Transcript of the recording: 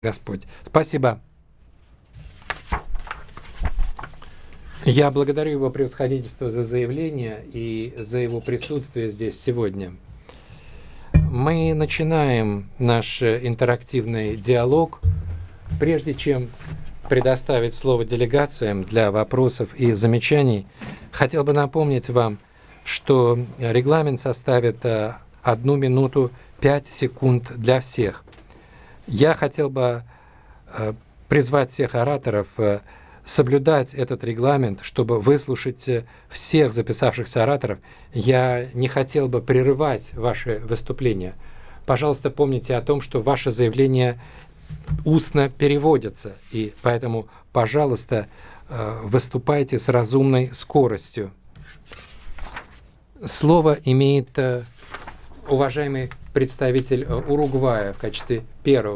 Господь. Спасибо. Я благодарю его превосходительство за заявление и за его присутствие здесь сегодня. Мы начинаем наш интерактивный диалог. Прежде чем предоставить слово делегациям для вопросов и замечаний, хотел бы напомнить вам, что регламент составит 1 минуту 5 секунд для всех. Я хотел бы призвать всех ораторов соблюдать этот регламент, чтобы выслушать всех записавшихся ораторов. Я не хотел бы прерывать ваши выступления. Пожалуйста, помните о том, что ваше заявление устно переводится, и поэтому, пожалуйста, выступайте с разумной скоростью. Слово имеет уважаемый представитель Уругвая в качестве первого.